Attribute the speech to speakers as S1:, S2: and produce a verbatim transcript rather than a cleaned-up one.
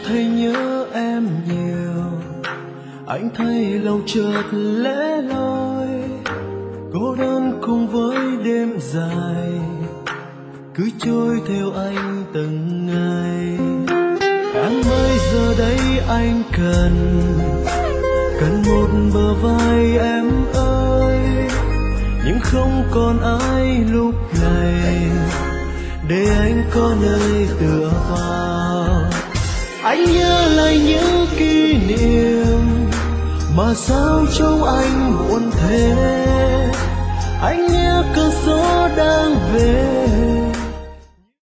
S1: thấy nhớ em nhiều, anh thấy lòng chợt lẻ loi, cô đơn cùng với đêm dài cứ trôi theo anh từng ngày. Em ơi giờ đây anh cần cần một bờ vai em ơi, nhưng không còn ai lúc này để anh có nơi tựa vào. Anh nhớ lại những kỷ niệm mà sao trông anh buồn thế. Anh nghe cơn gió đang về